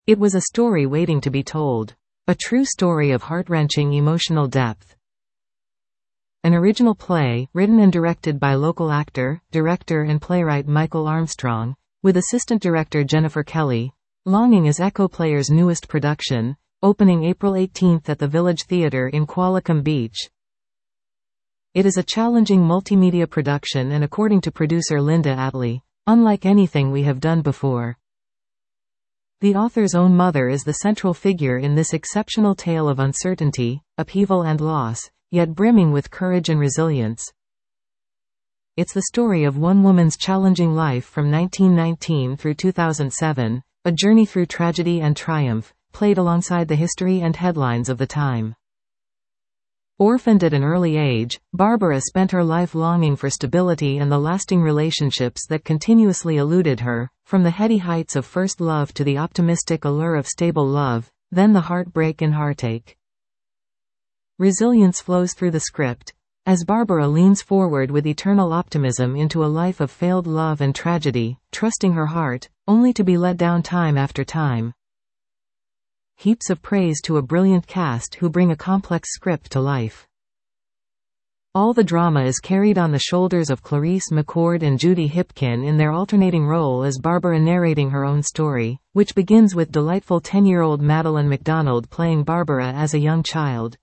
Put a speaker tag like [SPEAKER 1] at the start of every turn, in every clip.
[SPEAKER 1] It was a story waiting to be told. A true story of heart-wrenching emotional depth. An original play, written and directed by local actor, director and playwright Michael Armstrong, with assistant director Jennifer Kelly. Longing is Echo Player's newest production, opening April 18 at the Village Theatre in Qualicum Beach. It is a challenging multimedia production and, according to producer Linda Atley, unlike anything we have done before. The author's own mother is the central figure in this exceptional tale of uncertainty, upheaval and loss, yet brimming with courage and resilience. It's the story of one woman's challenging life from 1919 through 2007, a journey through tragedy and triumph, played alongside the history and headlines of the time. Orphaned at an early age, Barbara spent her life longing for stability and the lasting relationships that continuously eluded her, from the heady heights of first love to the optimistic allure of stable love, then the heartbreak and heartache. Resilience flows through the script, as Barbara leans forward with eternal optimism into a life of failed love and tragedy, trusting her heart, only to be let down time after time. Heaps of praise to a brilliant cast who bring a complex script to life. All the drama is carried on the shoulders of Clarice McCord and Judy Hipkin in their alternating role as Barbara narrating her own story, which begins with delightful 10-year-old Madeline MacDonald playing Barbara as a young child.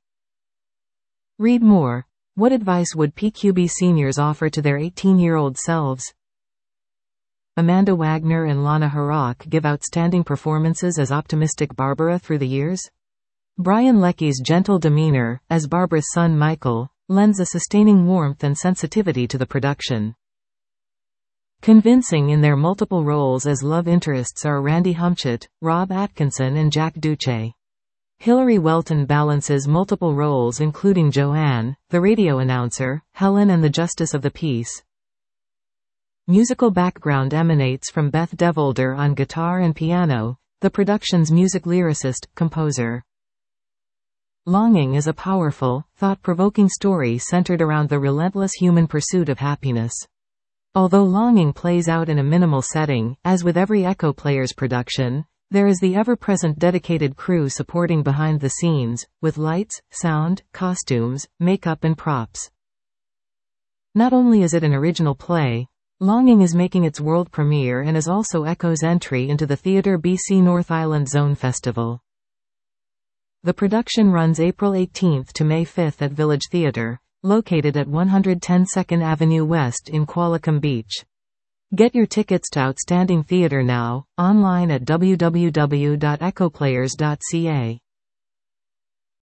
[SPEAKER 1] Read more. What advice would PQB seniors offer to their 18-year-old selves? Amanda Wagner and Lana Harrock give outstanding performances as optimistic Barbara through the years. Brian Lecky's gentle demeanor, as Barbara's son Michael, lends a sustaining warmth and sensitivity to the production. Convincing in their multiple roles as love interests are Randy Humchett, Rob Atkinson and Jack Duche. Hilary Welton balances multiple roles including Joanne, the radio announcer, Helen and the Justice of the Peace. Musical background emanates from Beth Devolder on guitar and piano, the production's music lyricist, composer. Longing is a powerful, thought-provoking story centered around the relentless human pursuit of happiness. Although Longing plays out in a minimal setting, as with every Echo Player's production, there is the ever-present dedicated crew supporting behind the scenes, with lights, sound, costumes, makeup and props. Not only is it an original play, Longing is making its world premiere and is also Echo's entry into the Theatre BC North Island Zone Festival. The production runs April 18 to May 5 at Village Theatre, located at 110 2nd Avenue West in Qualicum Beach. Get your tickets to Outstanding Theatre now, online at www.echoplayers.ca.